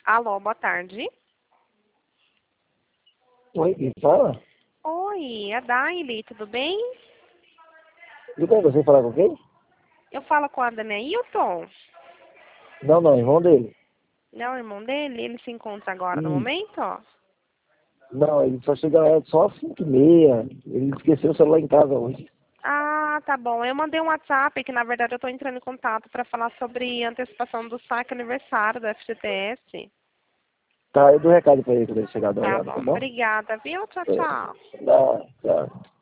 Alô, boa tarde. Oi, quem fala? Oi, é a Daily, tudo bem? E quem você falar com quem? Eu falo com a Daneilton. Não, irmão dele. Não, o irmão dele, ele se encontra agora no Hum. momento? Não, ele só chega só às 5h30. Ele esqueceu o celular em casa hoje. Ah, tá bom. Eu mandei um WhatsApp que, na verdade, eu tô entrando em contato para falar sobre antecipação do saque aniversário da FGTS. Tá, eu dou recado pra ele quando ele chegar da Tá hora, bom. tá bom? Obrigada, viu? Tchau, É, tchau. tá.